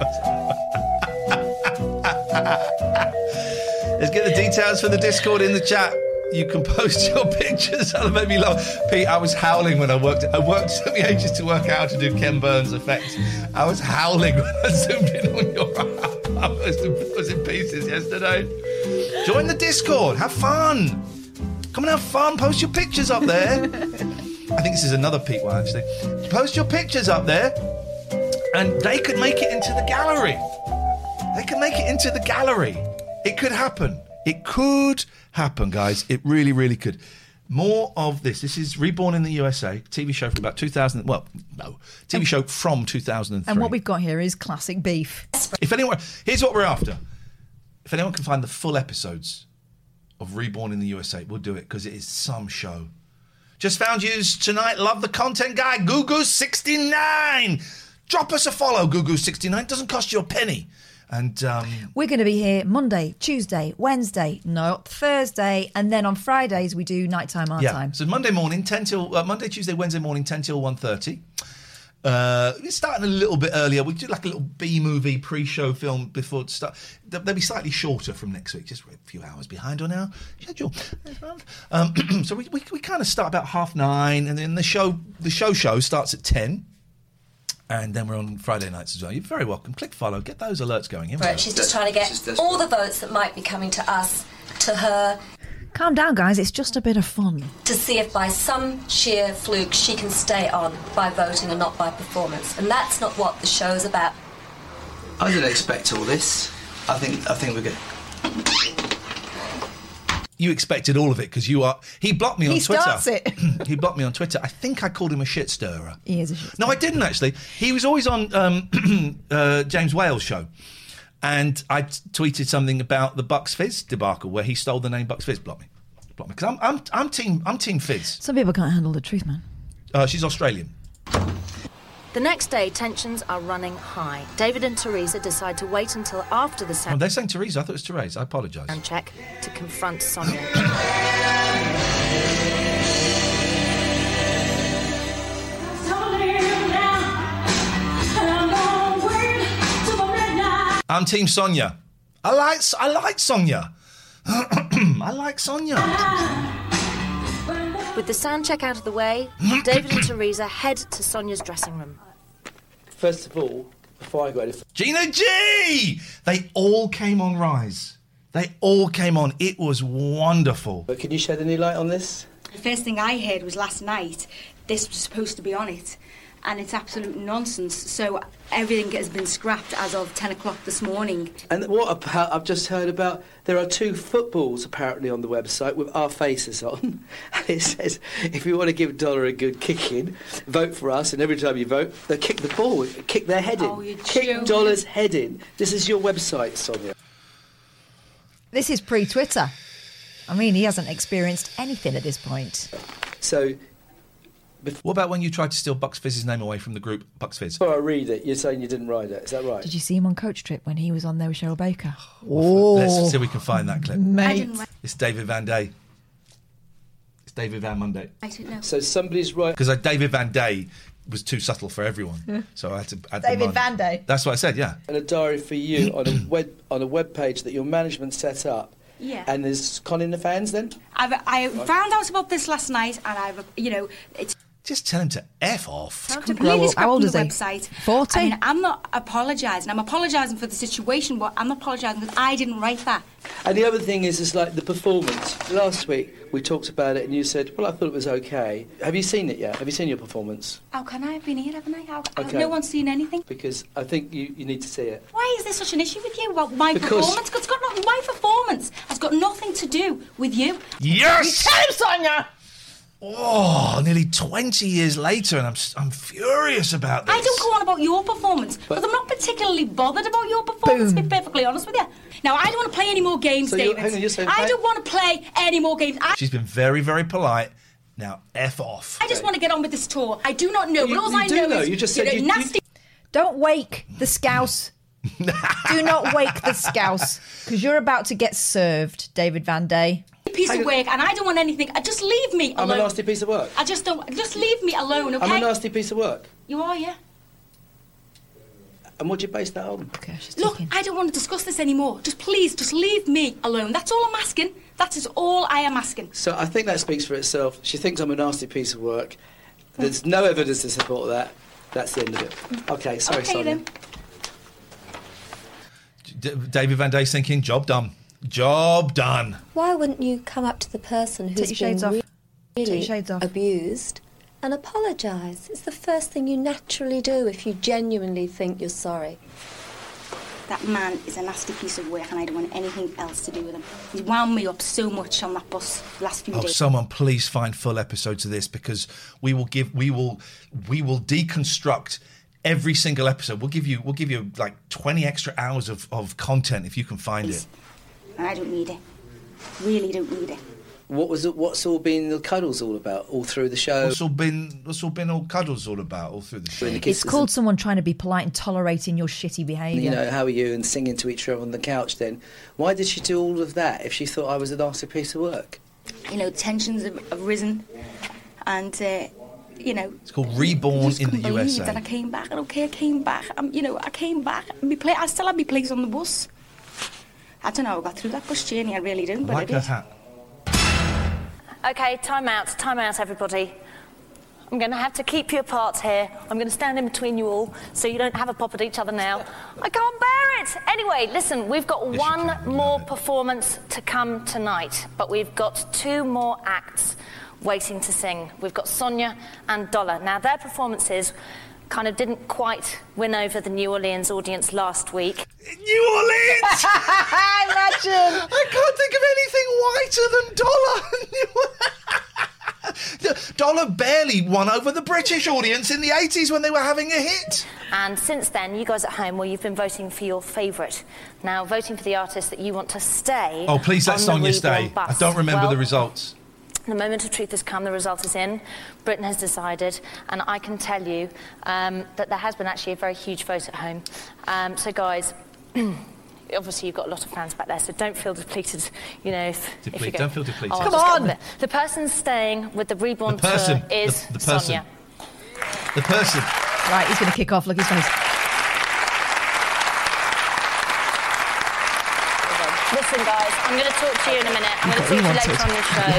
Let's get the details for the Discord in the chat. You can post your pictures. That'll make me laugh. Pete, I was howling when I worked. It took me ages to work out how to do Ken Burns effects. I was howling when I zoomed in on your app. I was in pieces yesterday. Join the Discord. Have fun. Come and have fun. Post your pictures up there. I think this is another Pete one, actually. Post your pictures up there, and they could make it into the gallery. They can make it into the gallery. It could happen. It could happen, guys. It really, really could. More of this. This is Reborn in the USA, TV show from about 2000. Well, no, TV show from 2003. And what we've got here is classic beef. If anyone, here's what we're after. If anyone can find the full episodes of Reborn in the USA, we'll do it because it is some show. Just found yous tonight. Love the content guy, Gugu69. Drop us a follow, Gugu69. Doesn't cost you a penny. And we're going to be here Monday, Tuesday, Wednesday, Thursday, and then on Fridays we do nighttime our time. So Monday morning, 10 till Monday, Tuesday, Wednesday morning, 10 till 1:30. We're starting a little bit earlier. We do like a little B-movie pre-show film before it start. They'll be slightly shorter from next week, just a few hours behind on our schedule. So we kind of start about 9:30, and then the show starts at 10. And then we're on Friday nights as well. You're very welcome. Click follow. Get those alerts going. Right, she's just trying to get all the votes that might be coming to us, to her. Calm down, guys. It's just a bit of fun. To see if by some sheer fluke she can stay on by voting and not by performance. And that's not what the show's about. I didn't expect all this. I think we're good. You expected all of it because you are. He blocked me on Twitter. He starts it. He blocked me on Twitter. I think I called him a shit stirrer. He is a shit stirrer. No, I didn't actually. He was always on James Whale's show, and I tweeted something about the Bucks Fizz debacle where he stole the name Bucks Fizz. Blocked me because I'm team Fizz. Some people can't handle the truth, man. She's Australian. The next day, tensions are running high. David and Teresa decide to wait until after the sound. Oh, they're saying Teresa. I thought it was Therese. I apologise. Check to confront Sonia. I'm Team Sonia. I like Sonia. I like Sonia. With the sound check out of the way, David and Teresa head to Sonia's dressing room. First of all, before I go anything... Gina G! They all came on Rise. They all came on. It was wonderful. But can you shed any light on this? The first thing I heard was last night this was supposed to be on it, and it's absolute nonsense. So everything has been scrapped as of 10 o'clock this morning. And what about, I've just heard about, there are 2 footballs apparently on the website with our faces on. And it says, if you want to give Dollar a good kicking, vote for us, and every time you vote, they'll kick the ball, kick their head in. Oh, you're kick joking. Dollar's head in. This is your website, Sonia. This is pre-Twitter. I mean, he hasn't experienced anything at this point. So... What about when you tried to steal Bucks Fizz's name away from the group Bucks Fizz? Before I read it, you're saying you didn't write it. Is that right? Did you see him on Coach Trip when he was on there with Cheryl Baker? Let's see if we can find that clip. Mate. It's David Van Day. It's David Van Monday. I don't know. So somebody's right. Because David Van Day was too subtle for everyone. So I had to add David them on. Van Day. That's what I said, yeah. And a diary for you on a web page that your management set up. Yeah. And there's conning the fans then? I found out about this last night, and it's... Just tell him to F off. Time to grow up. How old is he? Website. 40? I mean, I'm not apologising. I'm apologising for the situation, but I'm not apologising because I didn't write that. And the other thing is like the performance. Last week we talked about it and you said, well, I thought it was okay. Have you seen it yet? Have you seen your performance? How can I have been here, haven't I? Okay. No one's seen anything. Because I think you need to see it. Why is there such an issue with you about my performance? It's got nothing. My performance has got nothing to do with you. Yes! Tell him, Sonia! Oh, nearly 20 years later, and I'm furious about this. I don't go on about your performance because I'm not particularly bothered about your performance, to be perfectly honest with you. Now, I don't want to play any more games, David. I don't want to play any more games. She's been very, very polite. Now, F off. I just want to get on with this tour. I do not know. You- But all you I do know know. is You just you're said a you- nasty... Don't wake the scouse. Do not wake the scouse, because you're about to get served, David Van Day. piece of work, and I don't want anything. Just leave me alone. I'm a nasty piece of work. I just don't. Just leave me alone, okay? I'm a nasty piece of work. You are, yeah. And what do you base that on? Look, I don't want to discuss this anymore. Just please, just leave me alone. That's all I'm asking. That is all I am asking. So I think that speaks for itself. She thinks I'm a nasty piece of work. There's no evidence to support that. That's the end of it. Okay, sorry, Okay, Sonia. then. David Van Day's thinking, job done. Job done. Why wouldn't you come up to the person Take who's your shades been off. Take your really shades off. abused and apologise? It's the first thing you naturally do if you genuinely think you're sorry. That man is a nasty piece of work, and I don't want anything else to do with him. He wound me up so much on that bus last few Oh, days. someone please find full episodes of this, because we will deconstruct every single episode. We'll give you like 20 extra hours of content if you can find it. I don't need it. Really don't need it. What's all been the cuddles all about all through the show? What's all been all cuddles all about all through the show? It's called someone trying to be polite and tolerating your shitty behaviour. You know, how are you, and singing to each other on the couch then. Why did she do all of that if she thought I was a nasty piece of work? You know, tensions have risen, and you know. It's called Reborn just in the couldn't believe USA. that I came back. I came back. I came back. I still had my place on the bus. I don't know how I got through that bus journey. I really don't. But Like I her did. hat. OK, time out, everybody. I'm going to have to keep you apart here. I'm going to stand in between you all so you don't have a pop at each other now. I can't bear it! Anyway, listen, we've got one more performance to come tonight, but we've got two more acts waiting to sing. We've got Sonia and Dollar. Now, their performances kind of didn't quite win over the New Orleans audience last week. New Orleans! Imagine! I can't think of anything whiter than Dollar. Dollar barely won over the British audience in the 80s when they were having a hit. And since then, you guys at home, well, you've been voting for your favourite. Now, voting for the artist that you want to stay. Oh, please let on the Sonia Reborn stay. bus. I don't remember Well, the results. The moment of truth has come, the result is in. Britain has decided, and I can tell you that there has been actually a very huge vote at home. So, guys, obviously you've got a lot of fans back there, so don't feel depleted, you know, if you go... Don't feel depleted. Oh, Come just get on! with it. The person staying with the Reborn The person. tour is The person. Sonia. The person. Right, he's going to kick off. Look at his face. Listen, guys, I'm going to talk to you in a minute. I'm going to talk to you later on in the show.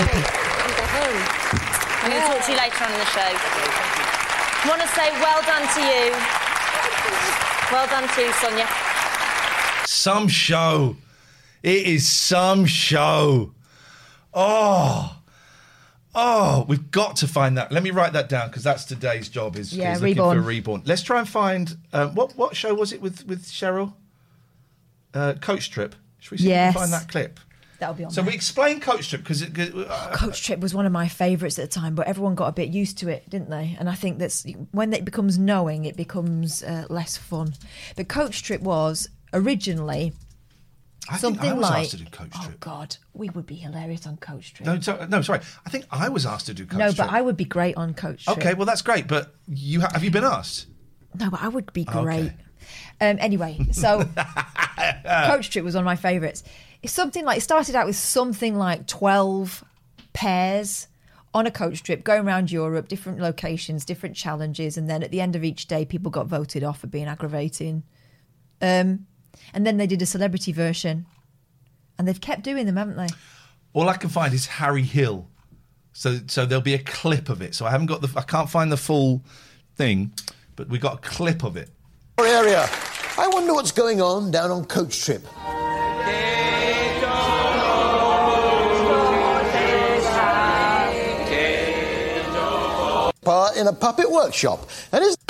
I'm going to talk to you later on in the show. I want to say well done to you. Well done to you, Sonia. Some show. It is some show. Oh, we've got to find that. Let me write that down, because that's today's job, is looking Reborn. for Reborn. Let's try and find... what show was it with Cheryl? Coach Trip. Should we see if we Yes. can find that clip? That'll be on So there. we explain Coach Trip, because... Coach Trip was one of my favourites at the time, but everyone got a bit used to it, didn't they? And I think that's when it becomes knowing, it becomes less fun. But Coach Trip was originally something I was like... asked to do Coach Trip. Oh, God, we would be hilarious on Coach Trip. No, sorry. I think I was asked to do Coach No, Trip. but I would be great on Coach Trip. Okay, well, that's great, but have you been asked? No, but I would be Okay. great. Anyway, so Coach Trip was one of my favourites. It's something like, it started out with something like 12 pairs on a coach trip going around Europe, different locations, different challenges, and then at the end of each day, people got voted off for being aggravating. And then they did a celebrity version, and they've kept doing them, haven't they? All I can find is Harry Hill So there'll be a clip of it. So I can't find the full thing, but we got a clip of it. Area. I wonder what's going on down on Coach Trip. Part in a puppet workshop, and it's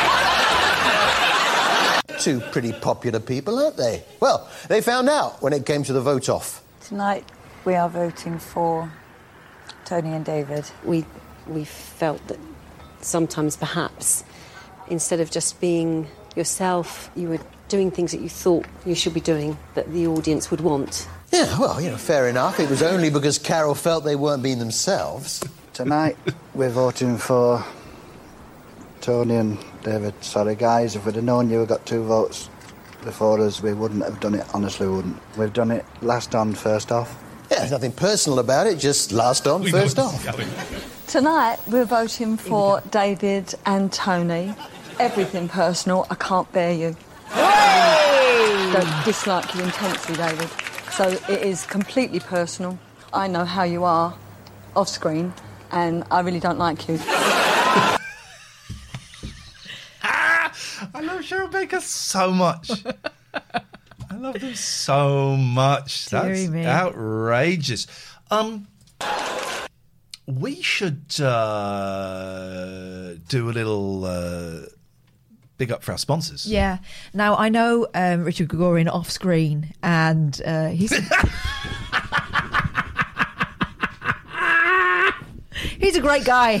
two pretty popular people, aren't they? Well, they found out when it came to the vote off. Tonight we are voting for Tony and David. We felt that sometimes perhaps instead of just being yourself, you were doing things that you thought you should be doing that the audience would want. Yeah, well, fair enough. It was only because Carol felt they weren't being themselves. Tonight, we're voting for Tony and David. Sorry, guys, if we'd have known you had got 2 votes before us, we wouldn't have done it. Honestly, we wouldn't. We've done it last on, first off. Yeah, there's nothing personal about it, just last on, first off. Tonight, we're voting for David and Tony. Everything personal. I can't bear you. I don't dislike you intensely, David. So it is completely personal. I know how you are off screen, and I really don't like you. I love Cheryl Baker so much. I love them so much. That's outrageous. We should do a little big up for our sponsors. Yeah. Now, I know Richard Gregorian off screen, and he's... He's a great guy.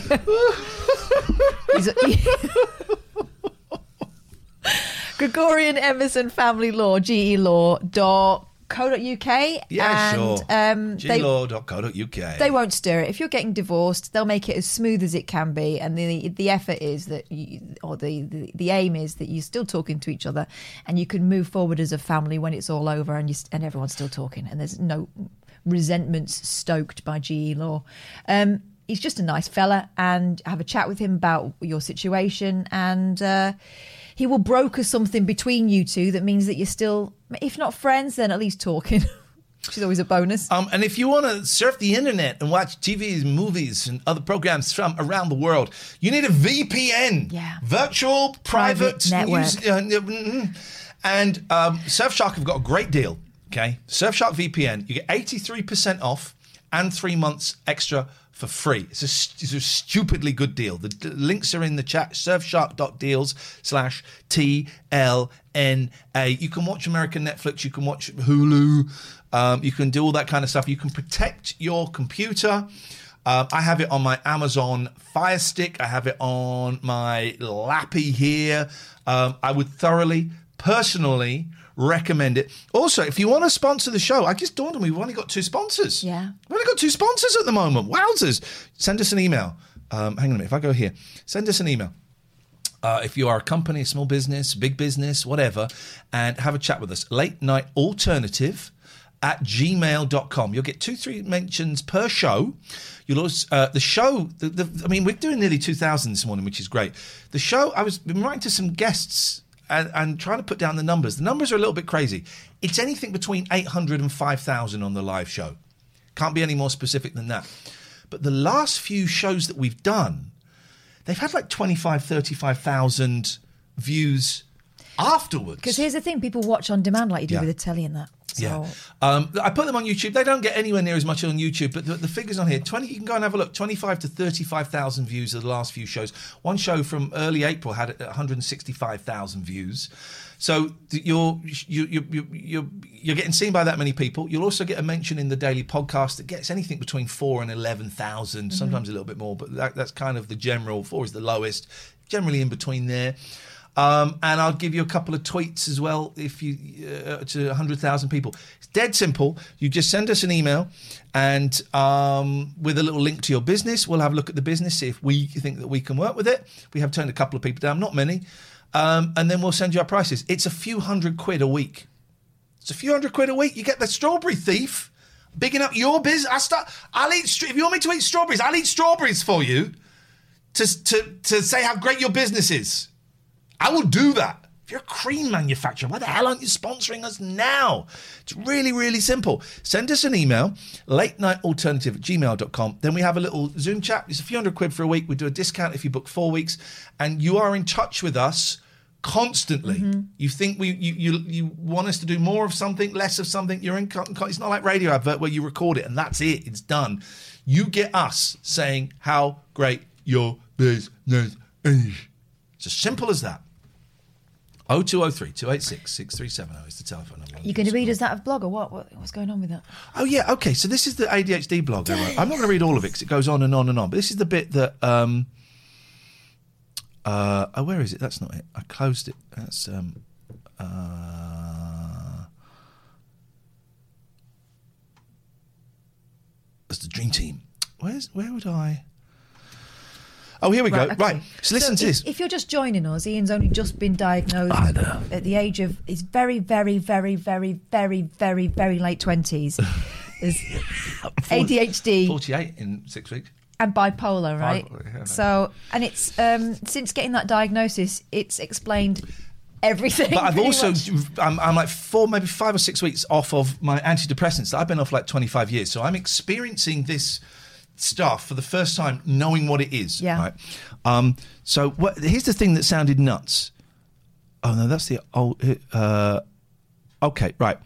Gregorian Emerson Family Law, GELaw.co.uk. Yeah, and, sure. GELaw.co.uk. They won't stir it. If you're getting divorced, they'll make it as smooth as it can be. And the effort is that, the aim is that you're still talking to each other and you can move forward as a family when it's all over and everyone's still talking and there's no resentments stoked by GE Law. He's just a nice fella, and have a chat with him about your situation, and he will broker something between you two that means that you're still, if not friends, then at least talking, which is always a bonus. And if you want to surf the internet and watch TVs, movies, and other programs from around the world, you need a VPN. Yeah. Virtual Private Network. And Surfshark have got a great deal, okay? Surfshark VPN, you get 83% off and 3 months extra for free. It's a stupidly good deal. The links are in the chat, surfshark.deals/TLNA. You can watch American Netflix, you can watch Hulu, you can do all that kind of stuff. You can protect your computer. I have it on my Amazon Fire Stick. I have it on my Lappy here. I would thoroughly, personally recommend it. Also, if you want to sponsor the show, I just dawned on me, we've only got 2 sponsors. Yeah. We've only got 2 sponsors at the moment. Wowzers. Send us an email. Hang on a minute. If I go here, send us an email. If you are a company, a small business, big business, whatever, and have a chat with us. Late Night Alternative at gmail.com. You'll get 2-3 mentions per show. You'll also, the show, I mean, we're doing nearly 2,000 this morning, which is great. The show, been writing to some guests and trying to put down the numbers. The numbers are a little bit crazy. It's anything between 800 and 5,000 on the live show. Can't be any more specific than that. But the last few shows that we've done, they've had like 25, 35,000 views afterwards. Because here's the thing, people watch on demand like you do with the telly and that. So. Yeah. I put them on YouTube. They don't get anywhere near as much on YouTube, but the figures on here, you can go and have a look, 25 to 35,000 views of the last few shows. One show from early April had 165,000 views. So you're getting seen by that many people. You'll also get a mention in the daily podcast that gets anything between 4,000 and 11,000, sometimes a little bit more, but that's kind of the general. 4 is the lowest, generally in between there. And I'll give you a couple of tweets as well if you to 100,000 people. It's dead simple. You just send us an email and with a little link to your business. We'll have a look at the business, see if we think that we can work with it. We have turned a couple of people down, not many. And then we'll send you our prices. It's a few £100 a week. It's a few £100 a week. You get the Strawberry Thief, bigging up your business. If you want me to eat strawberries, I'll eat strawberries for you to say how great your business is. I will do that. If you're a cream manufacturer, why the hell aren't you sponsoring us now? It's really, really simple. Send us an email, latenightalternative@gmail.com. Then we have a little Zoom chat. It's a few £100 for a week. We do a discount if you book 4 weeks. And you are in touch with us constantly. You think you want us to do more of something, less of something. You're in. It's not like radio advert where you record it and that's it. It's done. You get us saying how great your business is. It's as simple as that. 0203 286 6370 is the telephone number. You're going to read us that blog or what? What's going on with that? Oh, yeah. Okay. So this is the ADHD blog. I'm not going to read all of it because it goes on and on and on. But this is the bit that... where is it? That's not it. I closed it. That's... that's the Dream Team. Where would I... Oh, here we go. Okay. Right. So listen to this. If you're just joining us, Ian's only just been diagnosed at the age of his very, very, very, very, very, very, very late 20s. Is ADHD. 48 in 6 weeks. And bipolar, right? Yeah. So, and it's since getting that diagnosis, it's explained everything. But I've also, I'm like 4, maybe 5 or 6 weeks off of my antidepressants. I've been off like 25 years. So I'm experiencing this stuff for the first time, knowing what it is. Yeah. Right. So here's the thing that sounded nuts. Oh no, that's the old. Okay, right.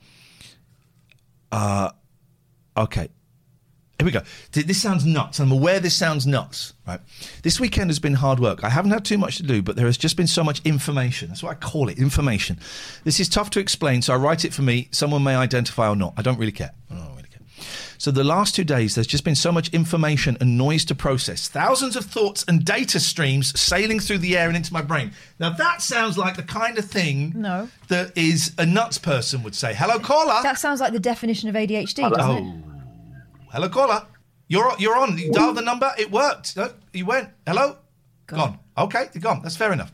Okay. Here we go. This sounds nuts. I'm aware this sounds nuts, right? This weekend has been hard work. I haven't had too much to do, but there has just been so much information. That's what I call it, information. This is tough to explain, so I write it for me. Someone may identify or not. I don't really care. So the last 2 days, there's just been so much information and noise to process. Thousands of thoughts and data streams sailing through the air and into my brain. Now, that sounds like the kind of thing that is a nuts person would say. Hello, caller. That sounds like the definition of ADHD, doesn't it? Hello, caller. You're on. You dialed the number. It worked. No, you went. Hello? Gone. Okay, you're gone. That's fair enough.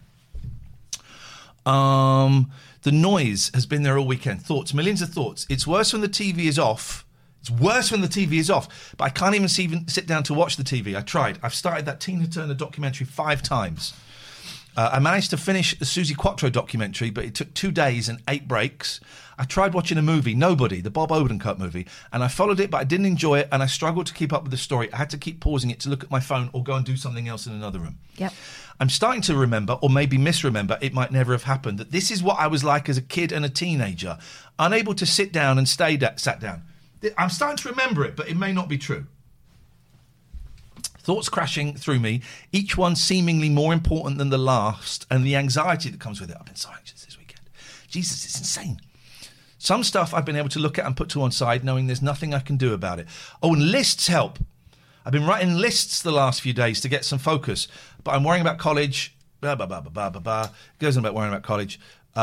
The noise has been there all weekend. Thoughts, millions of thoughts. It's worse when the TV is off. But I can't even sit down to watch the TV. I tried. I've started that Tina Turner documentary 5 times. I managed to finish the Susie Quattro documentary, but it took 2 days and 8 breaks. I tried watching a movie, Nobody, the Bob Odenkirk movie, and I followed it, but I didn't enjoy it, and I struggled to keep up with the story. I had to keep pausing it to look at my phone or go and do something else in another room. Yep. I'm starting to remember, or maybe misremember, it might never have happened, that this is what I was like as a kid and a teenager, unable to sit down and sat down. I'm starting to remember it, but it may not be true. Thoughts crashing through me, each one seemingly more important than the last, and the anxiety that comes with it. I've been so anxious this weekend. Jesus, it's insane. Some stuff I've been able to look at and put to one side, knowing there's nothing I can do about it. Oh, and lists help. I've been writing lists the last few days to get some focus, but I'm worrying about college. It goes on about worrying about college.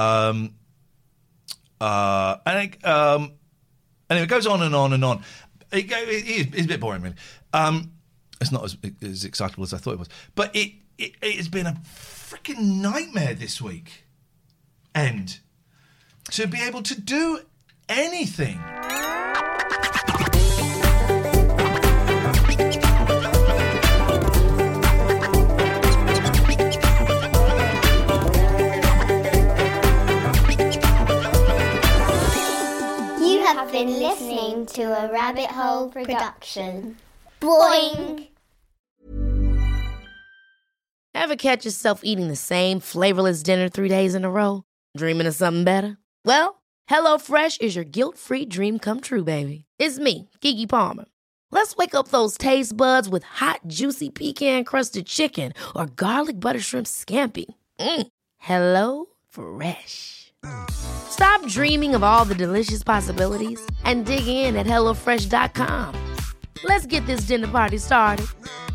Anyway, it goes on and on and on. It's a bit boring, really. It's not as excitable as I thought it was. But it has been a freaking nightmare this week. And to be able to do anything. Have been listening to a Rabbit Hole production. Boing! Ever catch yourself eating the same flavorless dinner 3 days in a row? Dreaming of something better? Well, HelloFresh is your guilt-free dream come true, baby. It's me, Keke Palmer. Let's wake up those taste buds with hot, juicy pecan-crusted chicken or garlic butter shrimp scampi. Hello Fresh. Stop dreaming of all the delicious possibilities and dig in at HelloFresh.com. Let's get this dinner party started.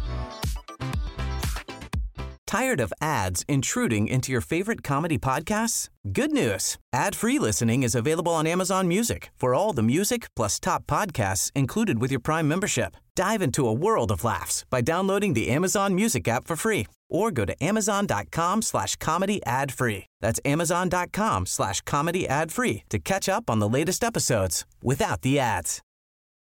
Tired of ads intruding into your favorite comedy podcasts? Good news. Ad-free listening is available on Amazon Music for all the music plus top podcasts included with your Prime membership. Dive into a world of laughs by downloading the Amazon Music app for free or go to amazon.com/comedy ad-free. That's amazon.com/comedy ad-free to catch up on the latest episodes without the ads.